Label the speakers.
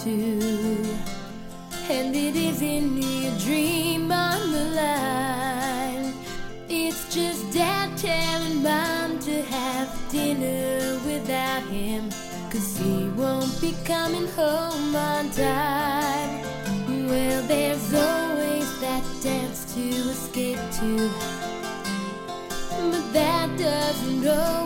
Speaker 1: too. And it isn't your dream on the line. It's just Dad telling Mom to have dinner without him, 'cause he won't be coming home on time. Well, there's always that dance to escape to, but that doesn't always